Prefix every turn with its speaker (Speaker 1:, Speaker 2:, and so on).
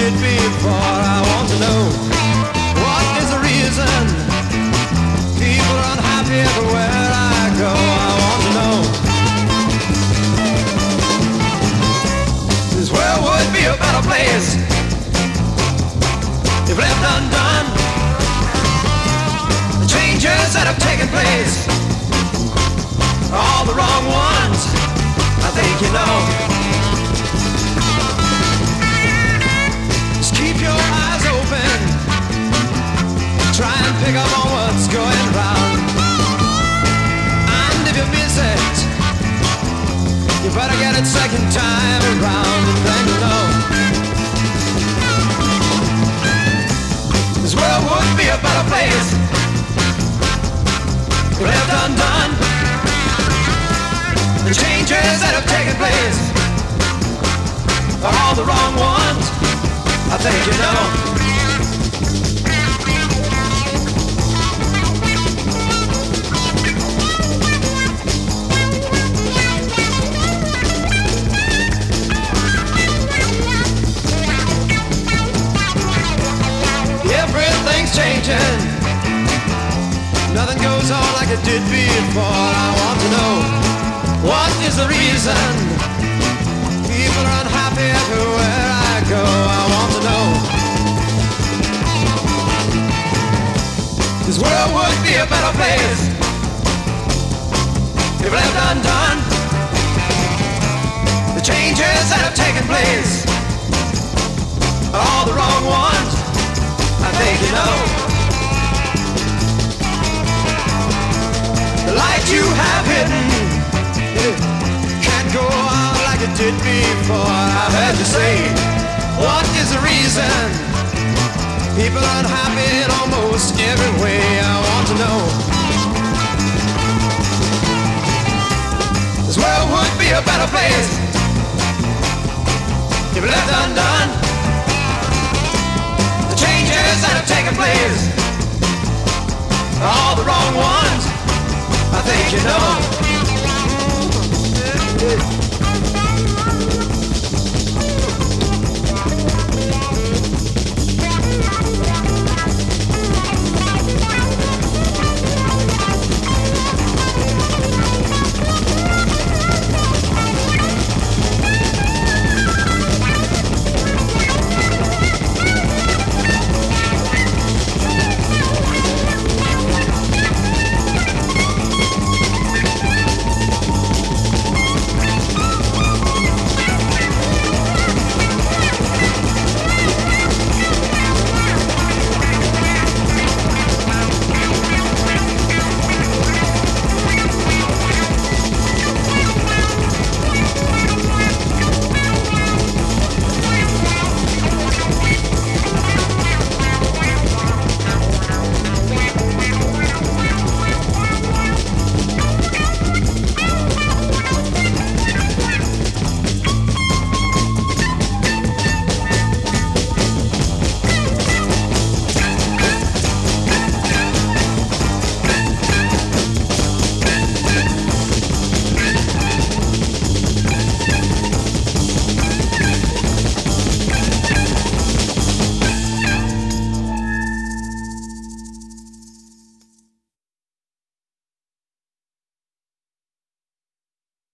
Speaker 1: did before. I want to know, what is the reason people are unhappy everywhere I go? I want to know. This world would be a better place if left undone. The changes that have taken place are all the wrong ones, I think you know. Just keep your eyes open, try and pick up on what's going round. And if you miss it, you better get it second time around, and then you know this world would be a better place if left undone. The changes that have taken place are all the wrong ones, I think you know. Everything's changing, nothing goes on like it did before. I want to know, what is the reason people are unhappy everywhere I go? I want to know. This world would be a better place if left undone. The changes that have taken place are all the wrong ones, I think you know. The light you have hidden, it can't go on like it did before. I heard you say, what is the reason people are unhappy in almost every way? I want to know. This world would be a better place if left undone. The changes that have taken place are all the wrong ones, I think you know.